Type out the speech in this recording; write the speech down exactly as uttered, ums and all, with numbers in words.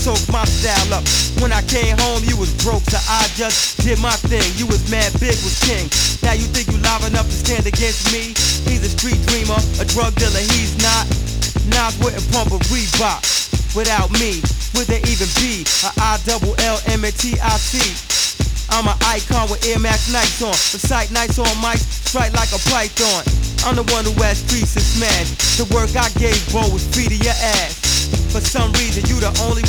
soaked my style up. When I came home, you was broke, so I just did my thing. You was mad, big was king. Now you think you live enough to stand against me? He's a street dreamer, a drug dealer, he's not. Nas wouldn't pump a Reebok without me. Would there even be a I double L M A T I C? I'm an icon with Air Max Nights on. Recite nights on mics, strike like a python. I'm the one who had streets to smash. The work I gave, bro, was feeding your ass. For some reason, you the only